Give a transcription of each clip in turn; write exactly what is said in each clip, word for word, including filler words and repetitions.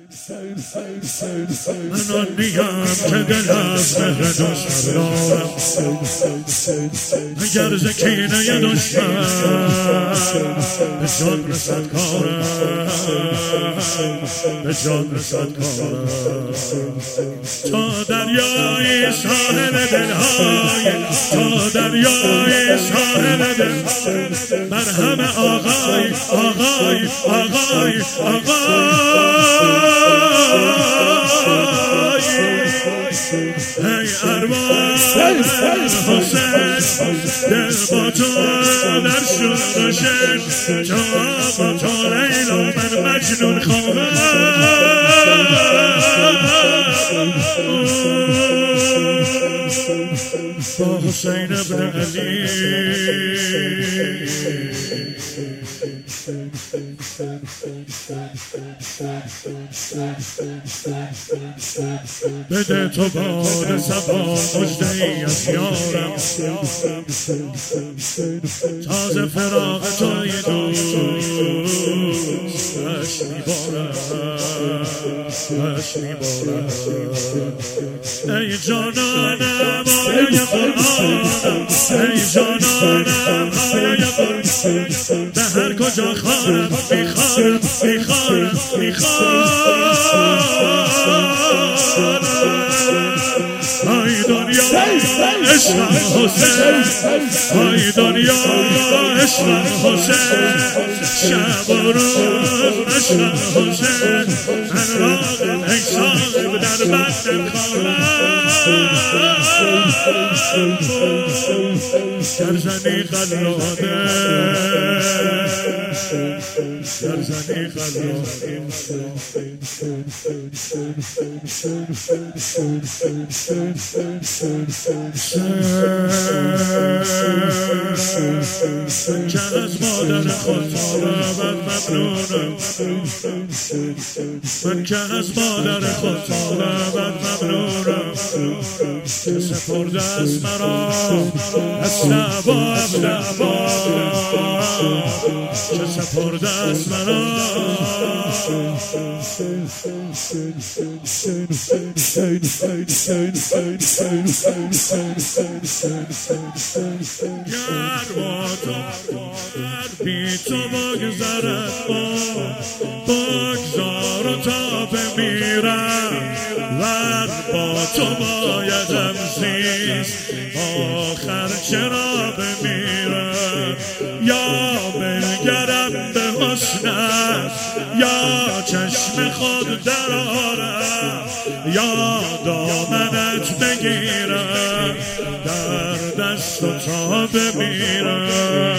من آن نیم که دل از مهر دشمن دارم، اگر ز کینه دشمن به جان رسد کارم، به جان رسد کارم. تا دریای ساحل دلهای، تا دریای ساحل دل، بر همه آقای آقای آقای آقای. ای ارواح حسین، دل با تو در شور و شن، جواب با تو لیلا من مجنون خواهم. با حسین ابن علی بده تو باد صبا مژده ای از یارم، تازه فراق توی دوست اش میبارم، اش میبارم. ای جانانم آیه قرآنم، ای جانانم آیه قرآنم، به هر کجا خواهم میخوانم میخوانم میخوانم. ای دنیا عشق حسین، ای دنیا عشق حسین، شب و روز عشق حسین، من راغب ای صاحب در بند خانم. گرزنی قلاده، گرزنی قلاده، که از مادر خود طالبت ممنونم، من که از مادر خود طالبت ممنونم، که سپرده از مرا از نبا از نبا، که سپرده از مرا. گر با تو بی تو بگذرد بگذار و تا بمیرم، ور با تو بایدم زیست آخر چرا بمیرم. یا بنگرم به حسنت، یا چشم خود در آرم، یا دامنت بگیرم در دست و تا بمیرم.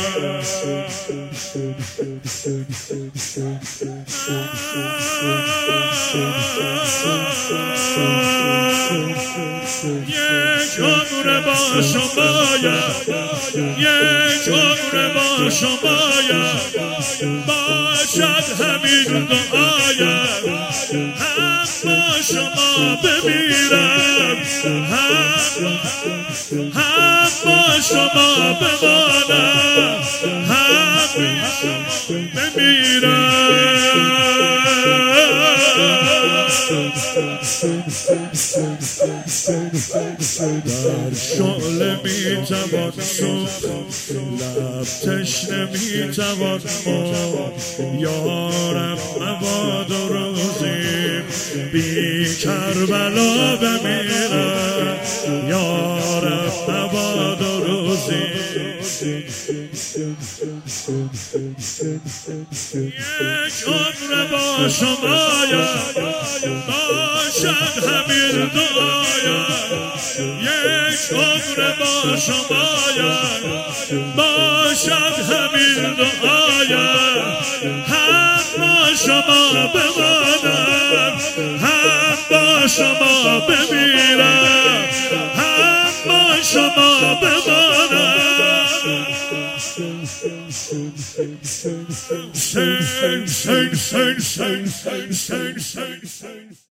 یک عمر با شمایم، یک عمر با شمایم، باشد همین دعایم، هم با شما بمیرم، هم هم با شما بمانم، هم بمیرم. در شعله میتوان سوخت، لب تشنه میتوان مرد، یارم مبادا روزی بی کربلا بمیرم، یارم مبادا روزی. یک عمر با شمایم، باشد همین دعایم، یک عمر با شمایم، باشد همین دعایم، هم با شما بمانم، هم با شما بمیرم، هم با شما بمانم. Sing, sing, sing, sing, sing, sing, sing, sing, sing.